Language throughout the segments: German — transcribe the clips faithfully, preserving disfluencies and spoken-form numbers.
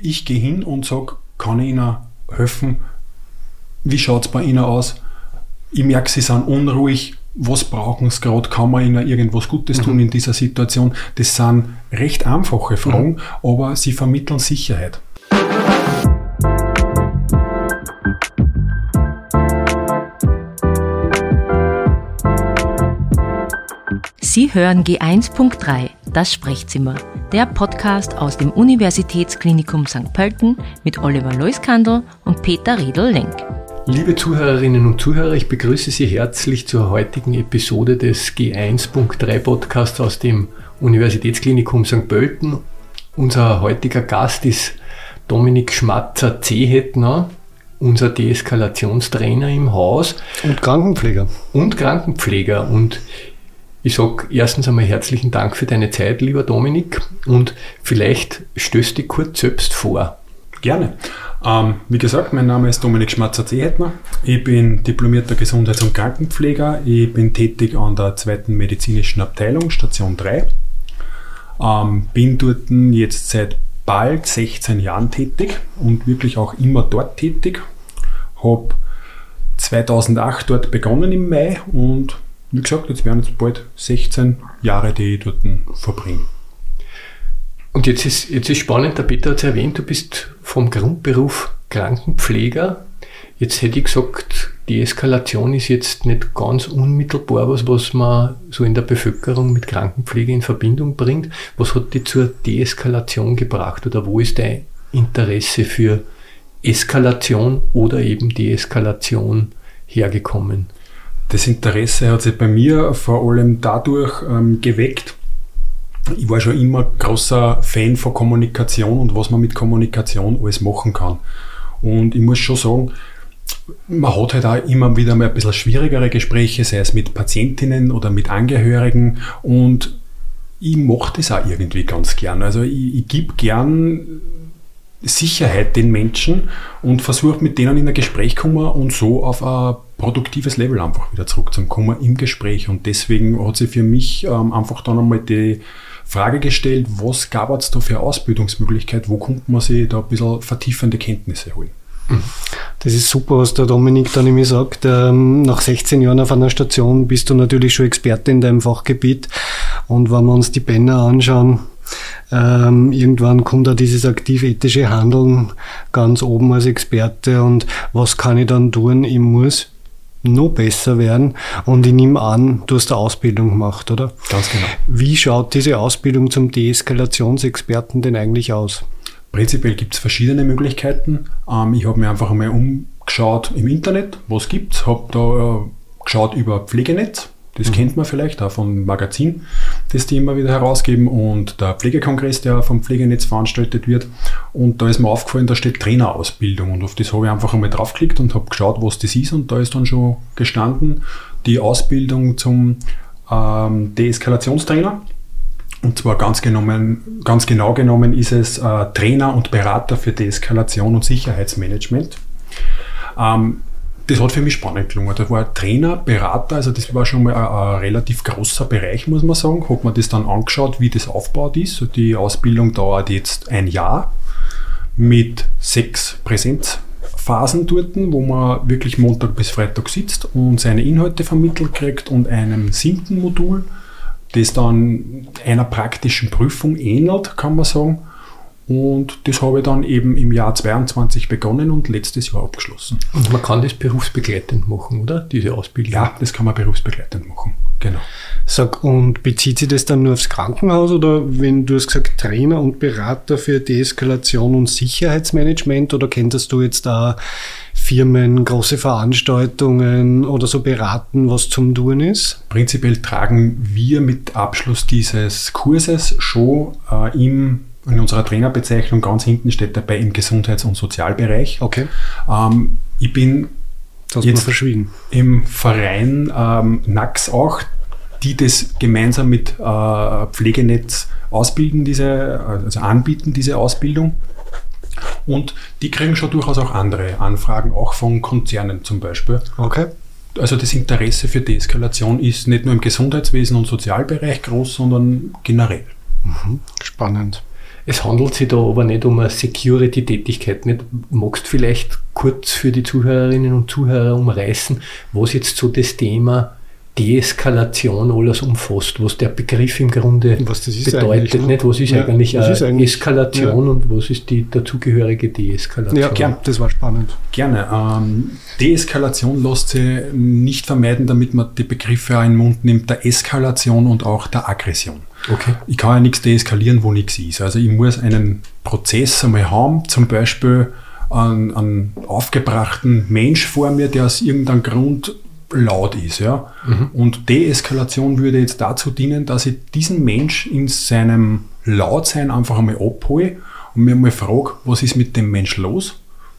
ich gehe hin und sage, kann ich Ihnen helfen? Wie schaut es bei Ihnen aus? Ich merke, Sie sind unruhig. Was brauchen Sie gerade? Kann man Ihnen irgendwas Gutes tun mhm. in dieser Situation? Das sind recht einfache Fragen, mhm. aber sie vermitteln Sicherheit. Sie hören G eins Punkt drei, das Sprechzimmer, der Podcast aus dem Universitätsklinikum Sankt Pölten mit Oliver Leuskandl und Peter Riedl-Lenk. Liebe Zuhörerinnen und Zuhörer, ich begrüße Sie herzlich zur heutigen Episode des G eins Punkt drei Podcasts aus dem Universitätsklinikum Sankt Pölten. Unser heutiger Gast ist Dominik Schmatzer-Zehetner, unser Deeskalationstrainer im Haus. Und Krankenpfleger. Und Krankenpfleger. Und ich sage erstens einmal herzlichen Dank für deine Zeit, lieber Dominik. Und vielleicht stößt dich kurz selbst vor. Gerne. Ähm, wie gesagt, mein Name ist Dominik Schmatzer-Zehetner. Ich bin diplomierter Gesundheits- und Krankenpfleger. Ich bin tätig an der zweiten medizinischen Abteilung, Station drei. Ähm, bin dort jetzt seit bald sechzehn Jahren tätig und wirklich auch immer dort tätig. Habe zweitausendacht dort begonnen im Mai und wie gesagt, jetzt werden es bald sechzehn Jahre, die ich dort verbringe. Und jetzt ist, jetzt ist spannend, der Peter hat es erwähnt, du bist vom Grundberuf Krankenpfleger. Jetzt hätte ich gesagt, Deeskalation ist jetzt nicht ganz unmittelbar was, was man so in der Bevölkerung mit Krankenpflege in Verbindung bringt. Was hat dich zur Deeskalation gebracht oder wo ist dein Interesse für Eskalation oder eben Deeskalation hergekommen? Das Interesse hat sich bei mir vor allem dadurch ähm, geweckt. Ich war schon immer großer Fan von Kommunikation und was man mit Kommunikation alles machen kann. Und ich muss schon sagen, man hat halt auch immer wieder mal ein bisschen schwierigere Gespräche, sei es mit Patientinnen oder mit Angehörigen. Und ich mache das auch irgendwie ganz gern. Also ich, ich gebe gern Sicherheit den Menschen und versuche mit denen in ein Gespräch zu kommen und so auf ein produktives Level einfach wieder zurückzukommen im Gespräch. Und deswegen hat sich für mich ähm, einfach dann einmal die Frage gestellt, was gab es da für Ausbildungsmöglichkeit, wo konnte man sich da ein bisschen vertiefende Kenntnisse holen. Das ist super, was der Dominik da nämlich sagt. Ähm, nach sechzehn Jahren auf einer Station bist du natürlich schon Experte in deinem Fachgebiet. Und wenn wir uns die Banner anschauen, ähm, irgendwann kommt da dieses aktiv-ethische Handeln ganz oben als Experte. Und was kann ich dann tun? Ich muss noch besser werden. Und ich nehme an, du hast eine Ausbildung gemacht, oder? Ganz genau. Wie schaut diese Ausbildung zum Deeskalationsexperten denn eigentlich aus? Prinzipiell gibt es verschiedene Möglichkeiten. Ähm, ich habe mir einfach einmal umgeschaut im Internet, was gibt es. Habe da äh, geschaut über Pflegenetz. Das mhm. kennt man vielleicht auch vom Magazin, das die immer wieder herausgeben, und der Pflegekongress, der vom Pflegenetz veranstaltet wird. Und da ist mir aufgefallen, da steht Trainerausbildung, und auf das habe ich einfach einmal draufgeklickt und habe geschaut, was das ist, und da ist dann schon gestanden die Ausbildung zum ähm, Deeskalationstrainer. Und zwar ganz, genommen, ganz genau genommen ist es äh, Trainer und Berater für Deeskalation und Sicherheitsmanagement. Ähm, Das hat für mich spannend gelungen. Da war Trainer, Berater, also das war schon mal ein, ein relativ großer Bereich, muss man sagen. Hat man das dann angeschaut, wie das aufgebaut ist. Die Ausbildung dauert jetzt ein Jahr mit sechs Präsenzphasen dort, wo man wirklich Montag bis Freitag sitzt und seine Inhalte vermittelt kriegt, und einem siebten Modul, das dann einer praktischen Prüfung ähnelt, kann man sagen. Und das habe ich dann eben im Jahr zweiundzwanzig begonnen und letztes Jahr abgeschlossen. Und man kann das berufsbegleitend machen, oder? Diese Ausbildung? Ja, das kann man berufsbegleitend machen, genau. Sag, und bezieht sich das dann nur aufs Krankenhaus, oder wenn du hast gesagt Trainer und Berater für Deeskalation und Sicherheitsmanagement, oder könntest du jetzt da Firmen, große Veranstaltungen oder so beraten, was zum Tun ist? Prinzipiell tragen wir mit Abschluss dieses Kurses schon äh, im in unserer Trainerbezeichnung ganz hinten steht dabei im Gesundheits- und Sozialbereich. Okay. Ähm, ich bin das jetzt verschwiegen. im Verein ähm, N A X auch, die das gemeinsam mit äh, Pflegenetz ausbilden, diese, also anbieten, diese Ausbildung. Und die kriegen schon durchaus auch andere Anfragen, auch von Konzernen zum Beispiel. Okay. Also das Interesse für Deeskalation ist nicht nur im Gesundheitswesen und Sozialbereich groß, sondern generell. Mhm. Spannend. Es handelt sich da aber nicht um eine Security-Tätigkeit. Nicht? Magst du vielleicht kurz für die Zuhörerinnen und Zuhörer umreißen, was jetzt so das Thema Deeskalation alles umfasst, was der Begriff im Grunde was das ist bedeutet, ne? nicht? Was ist ja, eigentlich was eine ist eigentlich, Eskalation ja. und was ist die dazugehörige Deeskalation? Ja, gern, das war spannend. Gerne. Ähm, Deeskalation lässt sich nicht vermeiden, damit man die Begriffe auch in den Mund nimmt, der Eskalation und auch der Aggression. Okay. Ich kann ja nichts deeskalieren, wo nichts ist. Also ich muss einen Prozess einmal haben, zum Beispiel einen, einen aufgebrachten Mensch vor mir, der aus irgendeinem Grund laut ist. Ja? Mhm. Und Deeskalation würde jetzt dazu dienen, dass ich diesen Mensch in seinem Lautsein einfach einmal abhole und mir mal frage, was ist mit dem Mensch los?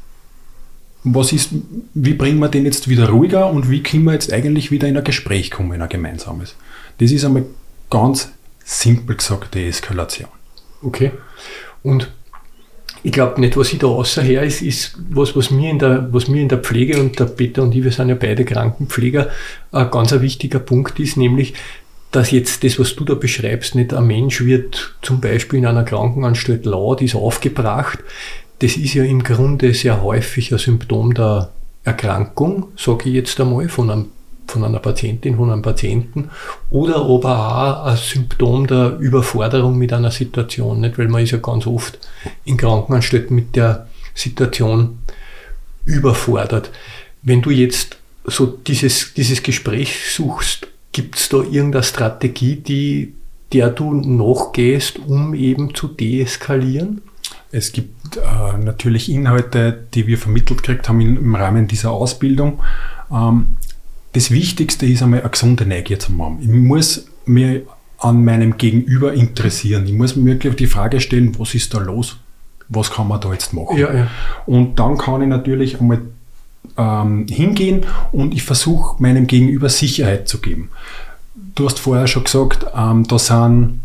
Was ist, wie bringen wir den jetzt wieder ruhiger und wie können wir jetzt eigentlich wieder in ein Gespräch kommen, in ein gemeinsames? Das ist einmal ganz simpel gesagt Deeskalation. Okay. Und ich glaube nicht, was ich da außerher ist, ist was, was mir in der, was mir in der Pflege, und der Peter und ich, wir sind ja beide Krankenpfleger, ein ganz ein wichtiger Punkt ist, nämlich, dass jetzt das, was du da beschreibst, nicht ein Mensch wird zum Beispiel in einer Krankenanstalt laut, ist aufgebracht. Das ist ja im Grunde sehr häufig ein Symptom der Erkrankung, sage ich jetzt einmal, von einem von einer Patientin, von einem Patienten, oder aber auch ein Symptom der Überforderung mit einer Situation, nicht? Weil man ist ja ganz oft in Krankenanstalten mit der Situation überfordert. Wenn du jetzt so dieses, dieses Gespräch suchst, gibt es da irgendeine Strategie, die, der du nachgehst, um eben zu deeskalieren? Es gibt äh, natürlich Inhalte, die wir vermittelt gekriegt haben in, im Rahmen dieser Ausbildung. Ähm, Das Wichtigste ist einmal eine gesunde Neugier zu haben. Ich muss mir an meinem Gegenüber interessieren. Ich muss mir wirklich die Frage stellen, was ist da los? Was kann man da jetzt machen? Ja, ja. Und dann kann ich natürlich einmal ähm, hingehen und ich versuche meinem Gegenüber Sicherheit zu geben. Du hast vorher schon gesagt, ähm, da sind,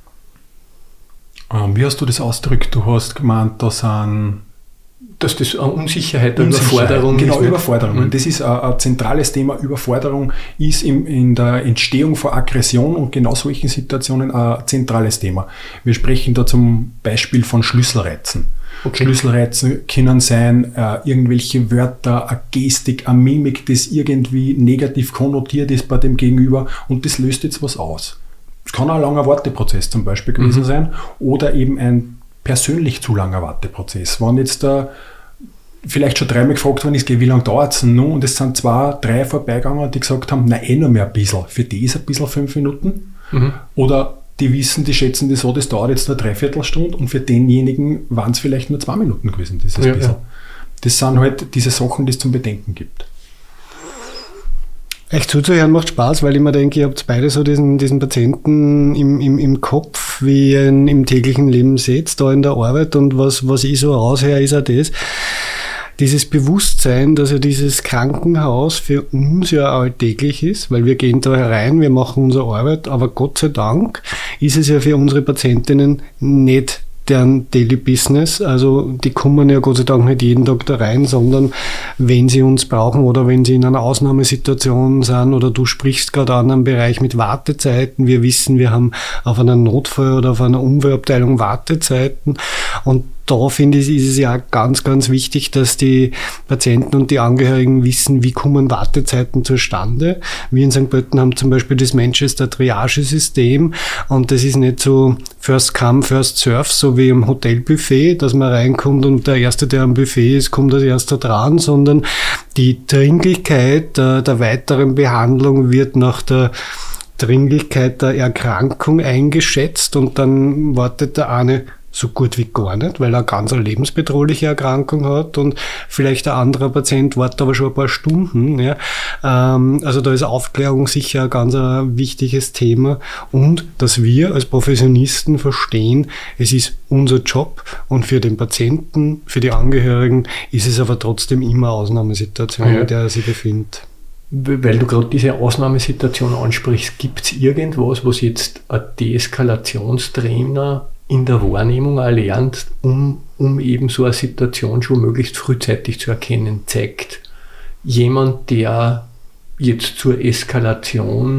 ähm, wie hast du das ausgedrückt? Du hast gemeint, da sind dass das eine Unsicherheit, eine Unsicherheit, Überforderung genau, ist. Genau, Überforderung. Mhm. Das ist ein, ein zentrales Thema. Überforderung ist im, in der Entstehung von Aggression und genau solchen Situationen ein zentrales Thema. Wir sprechen da zum Beispiel von Schlüsselreizen. Okay. Schlüsselreizen können sein äh, irgendwelche Wörter, eine Gestik, eine Mimik, das irgendwie negativ konnotiert ist bei dem Gegenüber und das löst jetzt was aus. Es kann auch ein langer Warteprozess zum Beispiel gewesen mhm. sein oder eben ein persönlich zu langer Warteprozess. Wenn jetzt da vielleicht schon dreimal gefragt worden ist, wie lange dauert es denn noch? Und es sind zwei, drei vorbeigegangen, die gesagt haben, nein, eh noch mehr ein bisschen. Für die ist ein bisschen fünf Minuten. Mhm. Oder die wissen, die schätzen das so, das dauert jetzt nur dreiviertel Stunde und für denjenigen waren es vielleicht nur zwei Minuten gewesen, dieses ja, bisschen. Ja. Das sind halt diese Sachen, die es zum Bedenken gibt. Echt zuzuhören macht Spaß, weil ich mir denke, ihr habt beide so diesen, diesen Patienten im, im, im Kopf, wie ihr ihn im täglichen Leben seht, da in der Arbeit, und was, was ich so raushöre, ist auch das, dieses Bewusstsein, dass ja dieses Krankenhaus für uns ja alltäglich ist, weil wir gehen da herein, wir machen unsere Arbeit, aber Gott sei Dank ist es ja für unsere Patientinnen nicht deren Daily Business, also die kommen ja Gott sei Dank nicht jeden Tag da rein, sondern wenn sie uns brauchen oder wenn sie in einer Ausnahmesituation sind, oder du sprichst gerade an einem Bereich mit Wartezeiten, wir wissen, wir haben auf einen Notfall oder auf einer Unfallabteilung Wartezeiten, und da finde ich, ist es ja ganz, ganz wichtig, dass die Patienten und die Angehörigen wissen, wie kommen Wartezeiten zustande. Wir in Sankt Pölten haben zum Beispiel das Manchester Triage-System, und das ist nicht so First Come, First Serve, so wie im Hotelbuffet, dass man reinkommt und der Erste, der am Buffet ist, kommt als Erster dran, sondern die Dringlichkeit der, der weiteren Behandlung wird nach der Dringlichkeit der Erkrankung eingeschätzt, und dann wartet der eine so gut wie gar nicht, weil er eine ganz lebensbedrohliche Erkrankung hat, und vielleicht ein anderer Patient wartet aber schon ein paar Stunden. Ja. Ähm, also da ist Aufklärung sicher ein ganz ein wichtiges Thema, und dass wir als Professionisten verstehen, es ist unser Job, und für den Patienten, für die Angehörigen ist es aber trotzdem immer eine Ausnahmesituation, ja, in der er sich befindet. Weil du gerade diese Ausnahmesituation ansprichst, gibt es irgendwas, was jetzt ein Deeskalationstrainer in der Wahrnehmung erlernt, um, um eben so eine Situation schon möglichst frühzeitig zu erkennen, zeigt jemand, der jetzt zur Eskalation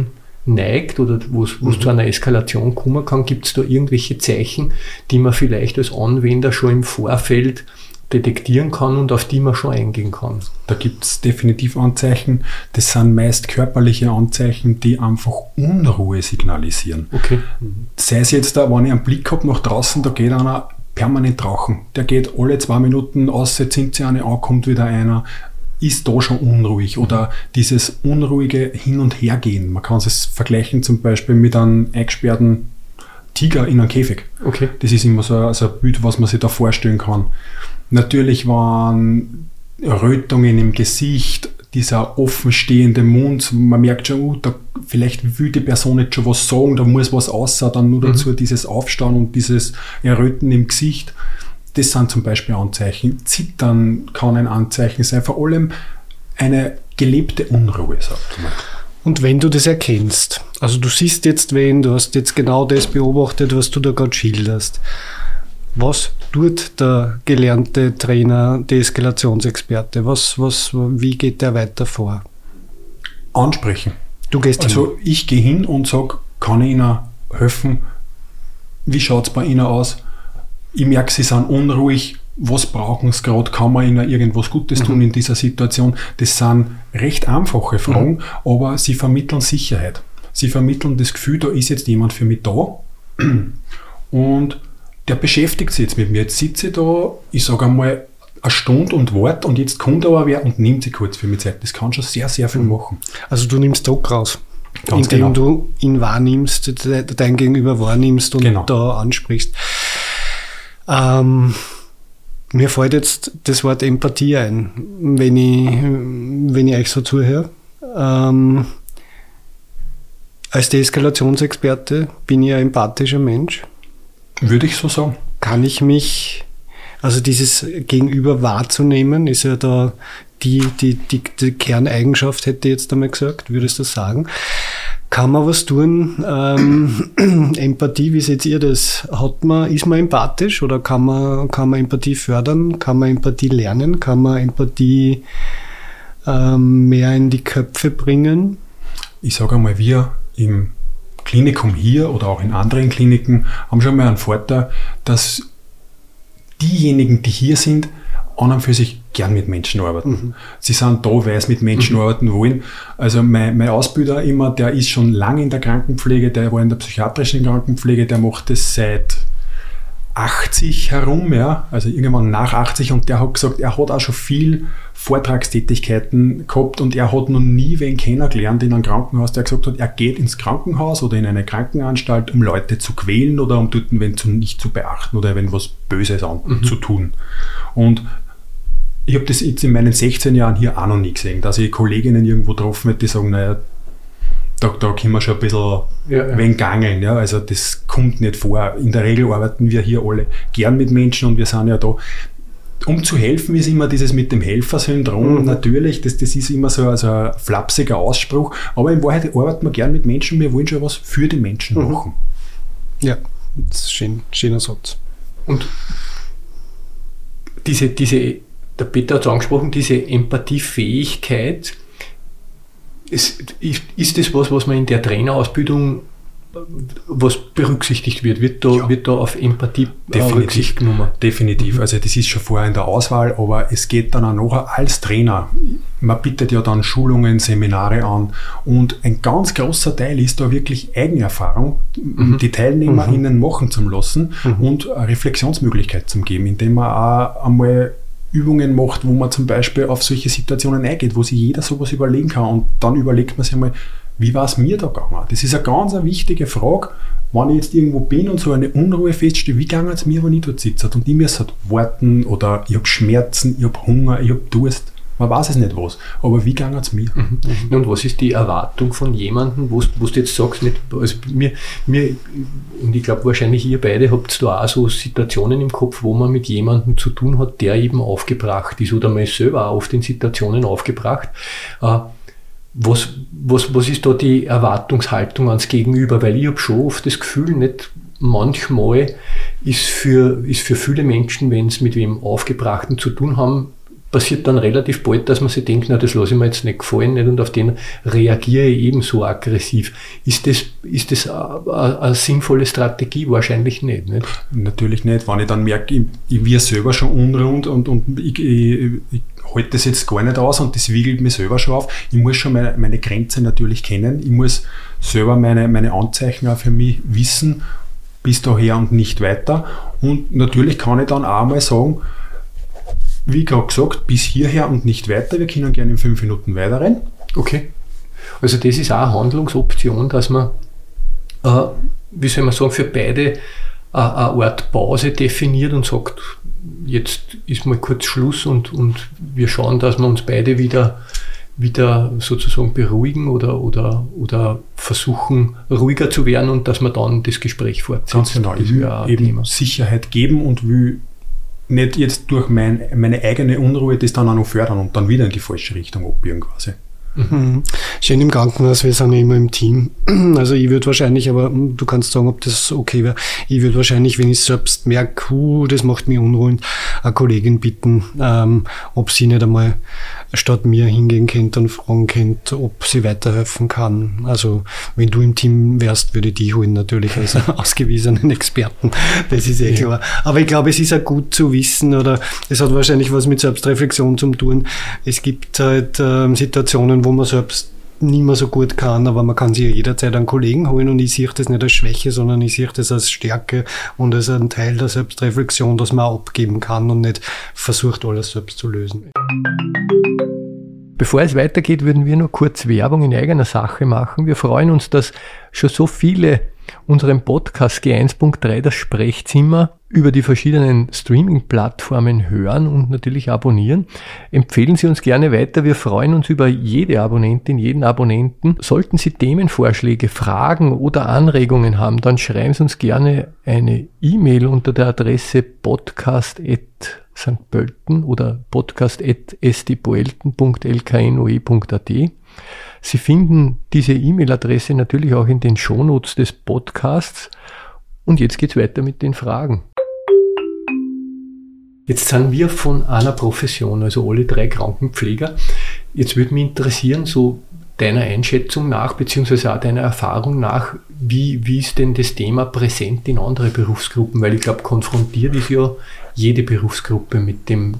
neigt oder wo es mhm. zu einer Eskalation kommen kann, gibt es da irgendwelche Zeichen, die man vielleicht als Anwender schon im Vorfeld detektieren kann und auf die man schon eingehen kann? Da gibt es definitiv Anzeichen. Das sind meist körperliche Anzeichen, die einfach Unruhe signalisieren. Okay. Sei es jetzt da, wenn ich einen Blick habe nach draußen, da geht einer permanent rauchen. Der geht alle zwei Minuten aus, jetzt sind sie eine an, kommt wieder einer. Ist da schon unruhig oder dieses unruhige Hin- und Hergehen. Man kann es vergleichen zum Beispiel mit einem eingesperrten Tiger in einem Käfig. Okay. Das ist immer so, so ein Bild, was man sich da vorstellen kann. Natürlich waren Rötungen im Gesicht, dieser offenstehende Mund, man merkt schon, uh, da, vielleicht will die Person jetzt schon was sagen, da muss was außer, dann nur dazu mhm. dieses Aufstauen und dieses Erröten im Gesicht. Das sind zum Beispiel Anzeichen. Zittern kann ein Anzeichen sein, vor allem eine gelebte Unruhe, sagt man. Und wenn du das erkennst, also du siehst jetzt wen, du hast jetzt genau das beobachtet, was du da gerade schilderst. Was tut der gelernte Trainer, Deeskalationsexperte? Was, was, wie geht der weiter vor? Ansprechen. Du gehst also hin. Ich gehe hin und sage, kann ich Ihnen helfen? Wie schaut es bei Ihnen aus? Ich merke, Sie sind unruhig. Was brauchen Sie gerade? Kann man Ihnen irgendwas Gutes tun mhm. in dieser Situation? Das sind recht einfache Fragen, mhm. aber sie vermitteln Sicherheit. Sie vermitteln das Gefühl, da ist jetzt jemand für mich da und der beschäftigt sich jetzt mit mir. Jetzt sitze ich da, ich sage einmal eine Stunde und warte und jetzt kommt aber wer und nimmt sich kurz für mich Zeit. Das kann schon sehr, sehr viel machen. Also du nimmst Druck raus. Ganz indem genau. du ihn wahrnimmst, dein Gegenüber wahrnimmst und genau. da ansprichst. Ähm, mir fällt jetzt das Wort Empathie ein, wenn ich, wenn ich euch so zuhöre. Ähm, als Deeskalationsexperte bin ich ein empathischer Mensch. Würde ich so sagen. Kann ich mich, also dieses Gegenüber wahrzunehmen, ist ja da die, die, die, die Kerneigenschaft, hätte ich jetzt einmal gesagt, würdest du sagen. Kann man was tun? Ähm, Empathie, wie seht ihr das? Hat man, ist man empathisch oder kann man, kann man Empathie fördern? Kann man Empathie lernen? Kann man Empathie ähm, mehr in die Köpfe bringen? Ich sage einmal, wir im Klinikum hier oder auch in anderen Kliniken haben schon mal einen Vorteil, dass diejenigen, die hier sind, an und für sich gern mit Menschen arbeiten. Mhm. Sie sind da, weil sie mit Menschen mhm. arbeiten wollen. Also mein, mein Ausbilder immer, der ist schon lange in der Krankenpflege, der war in der psychiatrischen Krankenpflege, der macht das seit achtzig herum, ja, also irgendwann nach achtzig, und der hat gesagt, er hat auch schon viel Vortragstätigkeiten gehabt und er hat noch nie wen kennengelernt in einem Krankenhaus, der gesagt hat, er geht ins Krankenhaus oder in eine Krankenanstalt, um Leute zu quälen oder um dort wenn zu nicht zu beachten oder wenn was Böses an, mhm. zu tun. Und ich habe das jetzt in meinen sechzehn Jahren hier auch noch nie gesehen, dass ich Kolleginnen irgendwo getroffen habe, die sagen, naja, da, da können wir schon ein bisschen ja, ja. wen gangeln. Ja? Also das kommt nicht vor. In der Regel arbeiten wir hier alle gern mit Menschen und wir sind ja da. Um zu helfen ist immer dieses mit dem Helfersyndrom. Mhm. Natürlich, das, das ist immer so also ein flapsiger Ausspruch, aber in Wahrheit arbeiten wir gern mit Menschen, wir wollen schon was für die Menschen mhm. machen. Ja, das ist ein schön, schöner Satz. Und diese, diese, der Peter hat es angesprochen, diese Empathiefähigkeit, ist, ist das was, was man in der Trainerausbildung, was berücksichtigt wird? Wird da, ja. wird da auf Empathie Rücksicht genommen? Definitiv. Also das ist schon vorher in der Auswahl, aber es geht dann auch nachher als Trainer. Man bietet ja dann Schulungen, Seminare an und ein ganz großer Teil ist da wirklich Eigenerfahrung, mhm. die TeilnehmerInnen mhm. machen zu lassen mhm. und eine Reflexionsmöglichkeit zu geben, indem man auch einmal Übungen macht, wo man zum Beispiel auf solche Situationen eingeht, wo sich jeder sowas überlegen kann und dann überlegt man sich einmal, wie war es mir da gegangen? Das ist eine ganz eine wichtige Frage, wenn ich jetzt irgendwo bin und so eine Unruhe feststelle, wie ging es mir, wenn ich dort sitze? Und ich muss halt warten oder ich habe Schmerzen, ich habe Hunger, ich habe Durst. Man weiß es nicht was, aber wie ging es mir? Mhm. Und was ist die Erwartung von jemandem, wo du jetzt sagst, nicht, also mir, mir, und ich glaube wahrscheinlich ihr beide habt da auch so Situationen im Kopf, wo man mit jemandem zu tun hat, der eben aufgebracht ist oder man ist selber auch oft in Situationen aufgebracht. Äh, was, was, was ist da die Erwartungshaltung ans Gegenüber? Weil ich habe schon oft das Gefühl, nicht manchmal ist für, ist für viele Menschen, wenn sie mit wem Aufgebrachten zu tun haben, passiert dann relativ bald, dass man sich denkt, na, das lasse ich mir jetzt nicht gefallen, nicht, und auf den reagiere ich ebenso aggressiv. Ist das, ist das eine, eine sinnvolle Strategie? Wahrscheinlich nicht, nicht. Natürlich nicht. Wenn ich dann merke, ich, ich werde selber schon unrund und, und ich, ich, ich halte das jetzt gar nicht aus und das wiegelt mich selber schon auf. Ich muss schon meine, meine Grenze natürlich kennen. Ich muss selber meine, meine Anzeichen auch für mich wissen, bis daher und nicht weiter. Und natürlich kann ich dann auch mal sagen, wie gerade gesagt, bis hierher und nicht weiter. Wir können gerne in fünf Minuten weiterrennen. Okay. Also das ist auch eine Handlungsoption, dass man, äh, wie soll man sagen, für beide äh, eine Art Pause definiert und sagt, jetzt ist mal kurz Schluss und, und wir schauen, dass wir uns beide wieder, wieder sozusagen beruhigen oder, oder, oder versuchen, ruhiger zu werden und dass man dann das Gespräch fortsetzt. Ganz genau. Ich will eben Thema. Sicherheit geben und will nicht jetzt durch mein, meine eigene Unruhe das dann auch noch fördern und dann wieder in die falsche Richtung abbiegen quasi. Mhm. Schön im Krankenhaus, wir sind ja immer im Team. Also ich würde wahrscheinlich, aber du kannst sagen, ob das okay wäre, ich würde wahrscheinlich, wenn ich selbst merke, uh, das macht mich unruhig, eine Kollegin bitten, ähm, ob sie nicht einmal statt mir hingehen könnte und fragen könnte, ob sie weiterhelfen kann. Also wenn du im Team wärst, würde ich dich holen natürlich als ausgewiesenen Experten. Das ist eh klar. Aber ich glaube, es ist auch gut zu wissen, oder es hat wahrscheinlich was mit Selbstreflexion zu tun. Es gibt halt ähm, Situationen, wo man selbst nicht mehr so gut kann, aber man kann sich ja jederzeit einen Kollegen holen und ich sehe das nicht als Schwäche, sondern ich sehe das als Stärke und als einen Teil der Selbstreflexion, dass man auch abgeben kann und nicht versucht, alles selbst zu lösen. Bevor es weitergeht, würden wir nur kurz Werbung in eigener Sache machen. Wir freuen uns, dass schon so viele unseren Podcast G eins Punkt drei, das Sprechzimmer, über die verschiedenen Streaming-Plattformen hören und natürlich abonnieren. Empfehlen Sie uns gerne weiter. Wir freuen uns über jede Abonnentin, jeden Abonnenten. Sollten Sie Themenvorschläge, Fragen oder Anregungen haben, dann schreiben Sie uns gerne eine E-Mail unter der Adresse podcast at Sankt Pölten oder podcast at s t poelten punkt l k n o e punkt a t. Sie finden diese E-Mail-Adresse natürlich auch in den Shownotes des Podcasts. Und jetzt geht's weiter mit den Fragen. Jetzt sind wir von einer Profession, also alle drei Krankenpfleger. Jetzt würde mich interessieren, so deiner Einschätzung nach, beziehungsweise auch deiner Erfahrung nach, wie, wie ist denn das Thema präsent in andere Berufsgruppen? Weil ich glaube, konfrontiert ist ja jede Berufsgruppe mit dem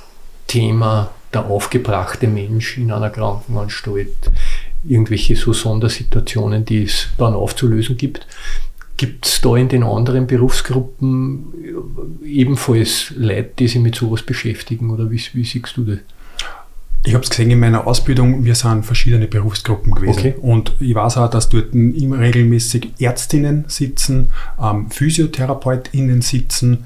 Thema der aufgebrachte Mensch in einer Krankenanstalt, irgendwelche so Sondersituationen, die es dann aufzulösen gibt. Gibt es da in den anderen Berufsgruppen ebenfalls Leute, die sich mit sowas beschäftigen, oder wie, wie siehst du das? Ich habe es gesehen in meiner Ausbildung, wir sind verschiedene Berufsgruppen gewesen. Okay. Und ich weiß auch, dass dort immer regelmäßig Ärztinnen sitzen, ähm, PhysiotherapeutInnen sitzen,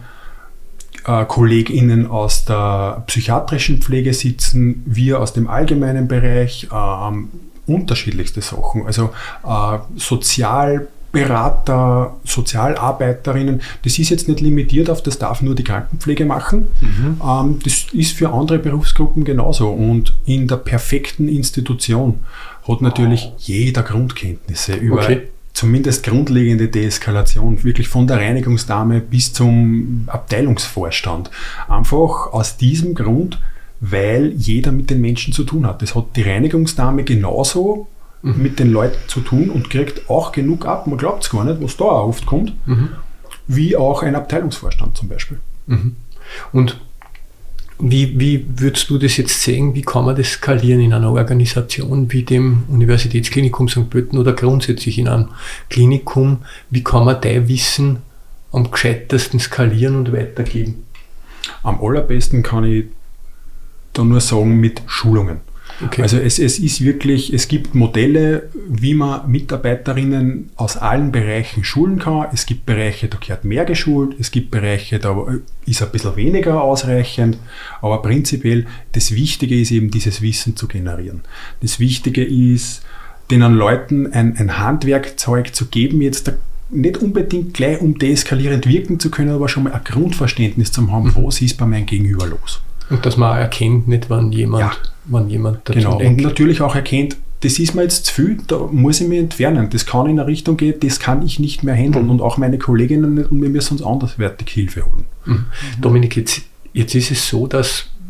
äh, KollegInnen aus der psychiatrischen Pflege sitzen, wir aus dem allgemeinen Bereich, ähm, unterschiedlichste Sachen. Also äh, sozial Berater, Sozialarbeiterinnen, das ist jetzt nicht limitiert auf, das darf nur die Krankenpflege machen. Mhm. Ähm, das ist für andere Berufsgruppen genauso. Und in der perfekten Institution hat natürlich jeder Grundkenntnisse über okay. zumindest grundlegende Deeskalation, wirklich von der Reinigungsdame bis zum Abteilungsvorstand. Einfach aus diesem Grund, weil jeder mit den Menschen zu tun hat. Das hat die Reinigungsdame genauso mhm. mit den Leuten zu tun und kriegt auch genug ab, man glaubt es gar nicht, was da auch oft kommt, mhm. wie auch ein Abteilungsvorstand zum Beispiel. Mhm. Und wie, wie würdest du das jetzt sehen, wie kann man das skalieren in einer Organisation wie dem Universitätsklinikum Sankt Pölten oder grundsätzlich in einem Klinikum? Wie kann man dein Wissen am gescheitesten skalieren und weitergeben? Am allerbesten kann ich da nur sagen mit Schulungen. Okay. Also es, es ist wirklich, es gibt Modelle, wie man Mitarbeiterinnen aus allen Bereichen schulen kann. Es gibt Bereiche, da gehört mehr geschult, es gibt Bereiche, da ist ein bisschen weniger ausreichend, aber prinzipiell das Wichtige ist eben, dieses Wissen zu generieren. Das Wichtige ist, den Leuten ein, ein Handwerkzeug zu geben, jetzt nicht unbedingt gleich um deeskalierend wirken zu können, aber schon mal ein Grundverständnis zu haben, mhm. was ist bei meinem Gegenüber los. Und dass man auch erkennt, nicht, wenn jemand, ja. wenn jemand dazu genau. denkt. Und natürlich auch erkennt, das ist mir jetzt zu viel, da muss ich mich entfernen. Das kann in eine Richtung gehen, das kann ich nicht mehr handeln. Mhm. Und auch meine Kolleginnen nicht, und wir müssen uns anderswertig Hilfe holen. Mhm. Mhm. Dominik, jetzt, jetzt ist es so, dass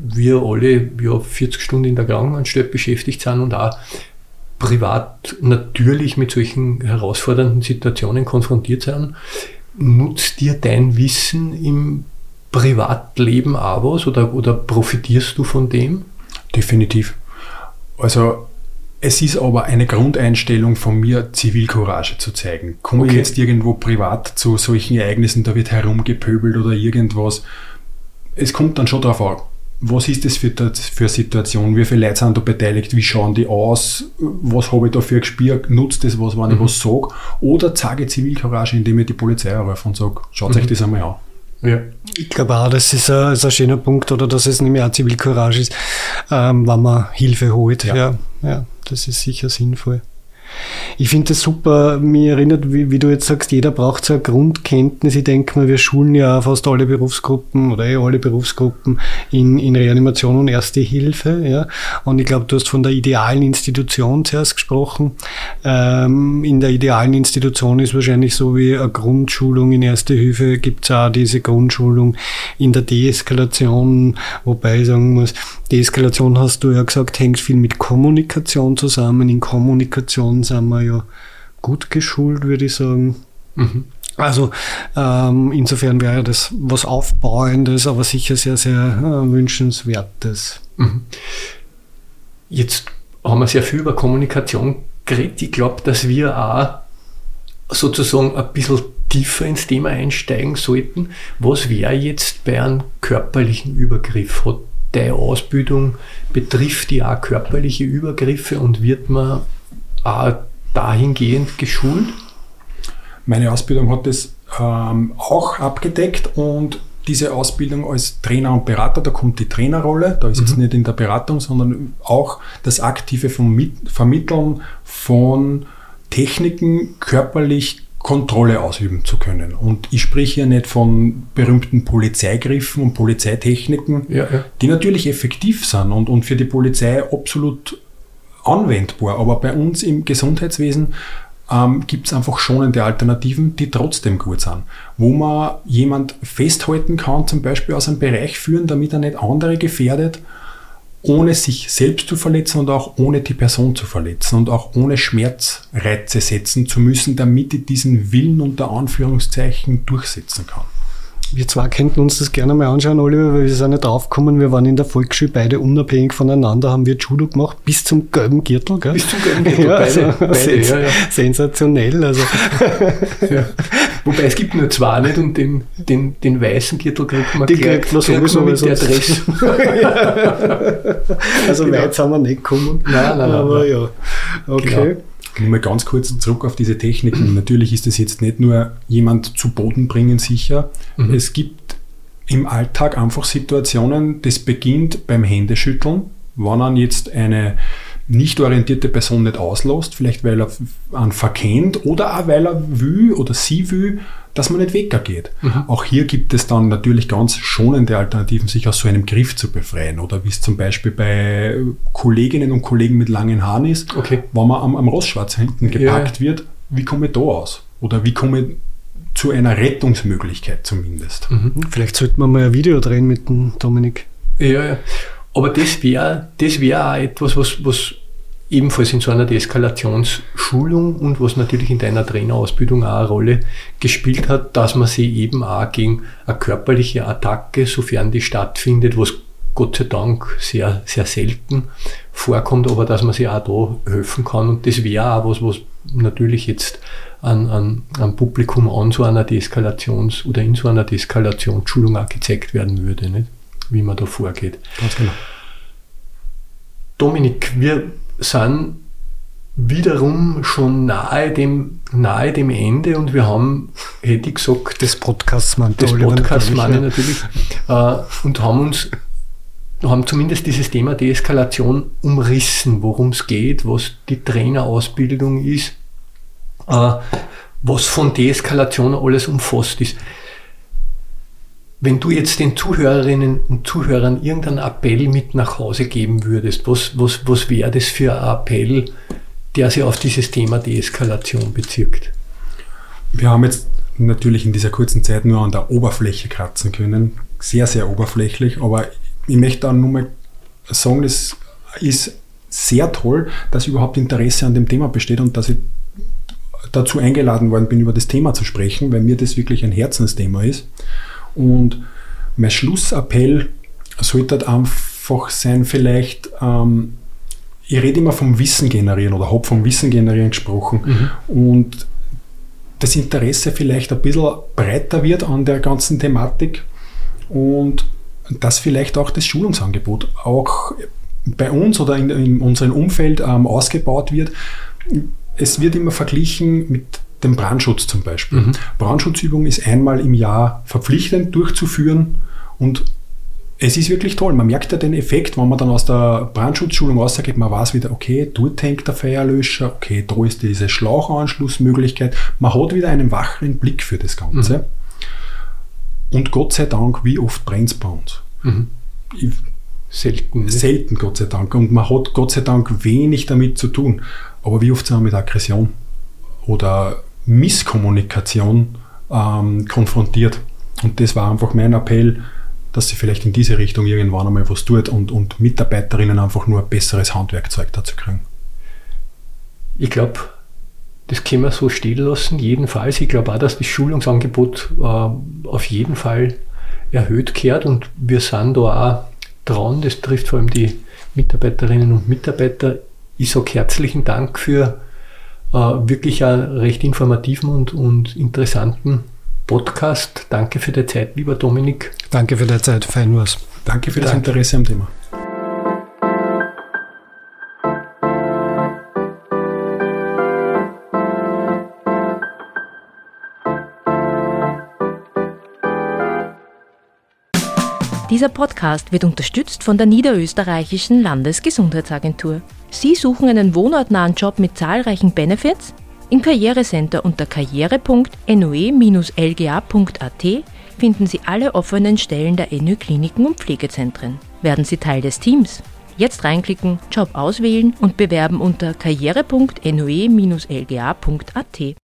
wir alle ja, vierzig Stunden in der Krankenanstalt beschäftigt sind und auch privat natürlich mit solchen herausfordernden Situationen konfrontiert sind. Nutzt dir dein Wissen im Privatleben auch was oder, oder profitierst du von dem? Definitiv. Also es ist aber eine Grundeinstellung von mir, Zivilcourage zu zeigen. Komme okay. ich jetzt irgendwo privat zu solchen Ereignissen, da wird herumgepöbelt oder irgendwas. Es kommt dann schon darauf an, was ist das für, für eine Situation, wie viele Leute sind da beteiligt, wie schauen die aus, was habe ich da für ein Gespür, nutzt das was, wenn ich mhm. was sage, oder zeige Zivilcourage, indem ich die Polizei anrufe und sage, schaut mhm. euch das einmal an. Ja. Ich glaube auch, das ist ein, ist ein schöner Punkt, oder dass es nicht mehr Zivilcourage ist, ähm, wenn man Hilfe holt. Ja. Ja, ja, das ist sicher sinnvoll. Ich finde das super, mich erinnert, wie, wie du jetzt sagst, jeder braucht so eine Grundkenntnis. Ich denke mal, wir schulen ja fast alle Berufsgruppen oder eh alle Berufsgruppen in, in Reanimation und Erste Hilfe. Ja. Und ich glaube, du hast von der idealen Institution zuerst gesprochen. Ähm, in der idealen Institution ist wahrscheinlich so wie eine Grundschulung in Erste Hilfe, gibt es auch diese Grundschulung in der Deeskalation, wobei ich sagen muss, Deeskalation, hast du ja gesagt, hängt viel mit Kommunikation zusammen. In Kommunikation sind wir ja gut geschult, würde ich sagen. Mhm. Also ähm, insofern wäre das was Aufbauendes, aber sicher sehr, sehr äh, Wünschenswertes. Mhm. Jetzt haben wir sehr viel über Kommunikation geredet. Ich glaube, dass wir auch sozusagen ein bisschen tiefer ins Thema einsteigen sollten. Was wäre jetzt bei einem körperlichen Übergriff? Hat deine Ausbildung, betrifft die auch körperliche Übergriffe und wird man auch dahingehend geschult? Meine Ausbildung hat das ähm, auch abgedeckt und diese Ausbildung als Trainer und Berater, da kommt die Trainerrolle, da ist mhm. jetzt nicht in der Beratung, sondern auch das aktive Vermitteln von Techniken, körperlich Kontrolle ausüben zu können. Und ich spreche hier nicht von berühmten Polizeigriffen und Polizeitechniken, ja, ja. die natürlich effektiv sind und, und für die Polizei absolut anwendbar. Aber bei uns im Gesundheitswesen ähm, gibt es einfach schonende Alternativen, die trotzdem gut sind. Wo man jemand festhalten kann, zum Beispiel aus einem Bereich führen, damit er nicht andere gefährdet, ohne sich selbst zu verletzen und auch ohne die Person zu verletzen und auch ohne Schmerzreize setzen zu müssen, damit ich diesen Willen unter Anführungszeichen durchsetzen kann. Wir zwei könnten uns das gerne mal anschauen, Oliver, weil wir sind ja draufgekommen, wir waren in der Volksschule beide unabhängig voneinander, haben wir Judo gemacht, bis zum gelben Gürtel, gell? Bis zum gelben Gürtel, ja, beide. Also, beide sens- ja, ja. Sensationell. Also. Ja. Wobei es gibt nur zwei nicht und den, den, den weißen Gürtel kriegt man Die kriegt man sowieso mit der Dress. Also genau. Weit sind wir nicht gekommen. Nein, nein, aber nein. ja. Okay. Genau. Nur mal ganz kurz zurück auf diese Techniken. Natürlich ist es jetzt nicht nur jemand zu Boden bringen sicher. Mhm. Es gibt im Alltag einfach Situationen, das beginnt beim Händeschütteln, wenn man jetzt eine nicht orientierte Person nicht auslässt, vielleicht weil er einen verkennt oder auch weil er will oder sie will, dass man nicht weggeht. Mhm. Auch hier gibt es dann natürlich ganz schonende Alternativen, sich aus so einem Griff zu befreien. Oder wie es zum Beispiel bei Kolleginnen und Kollegen mit langen Haaren ist, okay. wenn man am, am Rossschwarz hinten gepackt ja. wird, wie komme ich da aus? Oder wie komme ich zu einer Rettungsmöglichkeit zumindest? Mhm. Vielleicht sollten wir mal ein Video drehen mit dem Dominik. Ja, ja. Aber das wäre das wär auch etwas, was, was ebenfalls in so einer Deeskalationsschulung und was natürlich in deiner Trainerausbildung auch eine Rolle gespielt hat, dass man sich eben auch gegen eine körperliche Attacke, sofern die stattfindet, was Gott sei Dank sehr, sehr selten vorkommt, aber dass man sich auch da helfen kann. Und das wäre auch was, was natürlich jetzt an, an, an Publikum an so einer Deeskalations- oder in so einer Deeskalationsschulung auch gezeigt werden würde, nicht? Wie man da vorgeht. Ganz genau. Dominik, wir sind wiederum schon nahe dem, nahe dem Ende und wir haben, hätte ich gesagt, das Podcasts meine das Podcast meine natürlich, äh, und haben uns, haben zumindest dieses Thema Deeskalation umrissen, worum es geht, was die Trainerausbildung ist, äh, was von Deeskalation alles umfasst ist. Wenn du jetzt den Zuhörerinnen und Zuhörern irgendeinen Appell mit nach Hause geben würdest, was, was, was wäre das für ein Appell, der sich auf dieses Thema Deeskalation bezieht? Wir haben jetzt natürlich in dieser kurzen Zeit nur an der Oberfläche kratzen können, sehr, sehr oberflächlich, aber ich möchte auch nur mal sagen, das ist sehr toll, dass überhaupt Interesse an dem Thema besteht und dass ich dazu eingeladen worden bin, über das Thema zu sprechen, weil mir das wirklich ein Herzensthema ist. Und mein Schlussappell sollte einfach sein, vielleicht, ähm, ich rede immer vom Wissen generieren oder habe vom Wissen generieren gesprochen mhm. und das Interesse vielleicht ein bisschen breiter wird an der ganzen Thematik und dass vielleicht auch das Schulungsangebot auch bei uns oder in, in unserem Umfeld ähm, ausgebaut wird. Es wird immer verglichen mit dem Brandschutz zum Beispiel. Mhm. Brandschutzübung ist einmal im Jahr verpflichtend durchzuführen und es ist wirklich toll. Man merkt ja den Effekt, wenn man dann aus der Brandschutzschulung rausgeht, man weiß wieder, okay, dort hängt der Feuerlöscher, okay, da ist diese Schlauchanschlussmöglichkeit. Man hat wieder einen wacheren Blick für das Ganze. Mhm. Und Gott sei Dank, wie oft brennt es bei uns? Mhm. Ich, selten. Selten, Gott sei Dank. Und man hat Gott sei Dank wenig damit zu tun. Aber wie oft sind wir mit Aggression oder Misskommunikation ähm, konfrontiert? Und das war einfach mein Appell, dass sie vielleicht in diese Richtung irgendwann einmal was tut und, und Mitarbeiterinnen einfach nur ein besseres Handwerkzeug dazu kriegen. Ich glaube, das können wir so stehen lassen, jedenfalls. Ich glaube auch, dass das Schulungsangebot äh, auf jeden Fall erhöht gehört und wir sind da auch dran. Das trifft vor allem die Mitarbeiterinnen und Mitarbeiter. Ich sage herzlichen Dank für äh, wirklich einen recht informativen und, und interessanten Podcast. Danke für die Zeit, lieber Dominik. Danke für die Zeit, fein war's. Danke für das Danke. Interesse am Thema. Dieser Podcast wird unterstützt von der Niederösterreichischen Landesgesundheitsagentur. Sie suchen einen wohnortnahen Job mit zahlreichen Benefits? Im Karrierecenter unter karriere punkt n o e Bindestrich l g a punkt a t finden Sie alle offenen Stellen der N Ö Kliniken und Pflegezentren. Werden Sie Teil des Teams? Jetzt reinklicken, Job auswählen und bewerben unter karriere punkt n o e Bindestrich l g a punkt a t.